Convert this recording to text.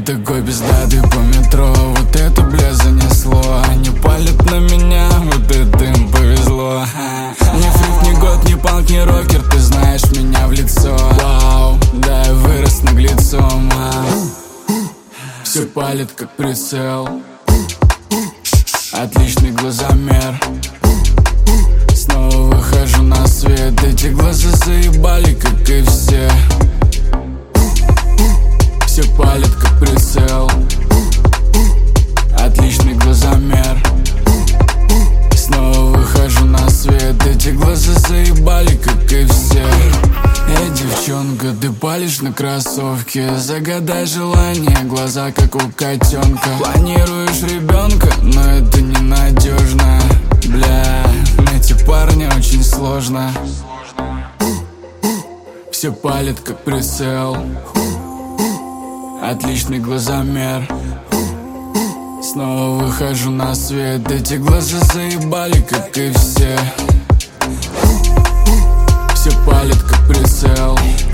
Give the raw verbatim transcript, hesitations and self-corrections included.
такой пиздатый по метро, вот это, бля, занесло. Они палят на меня, вот это им повезло. Ни фрик, ни год, ни панк, ни рокер, ты знаешь меня в лицо. Вау, да, я вырос наглецом, а. Все палит, как прицел. Отличный глазомер. Снова выхожу на свет. Эти глаза заебали, как и все. Все палит, как прицел. Отличный глазомер. Снова выхожу на свет. Эти глаза заебали, как и все. Эй, девчонка, ты палишь на кроссовке. Загадай желание, глаза как у котенка. Планируешь ребенка, но это ненадежно. Бля, найти парня очень сложно. Все палит, как прицел. Отличный глазомер. Снова выхожу на свет. Эти глаза заебали, как и все. Все палит, как прицел.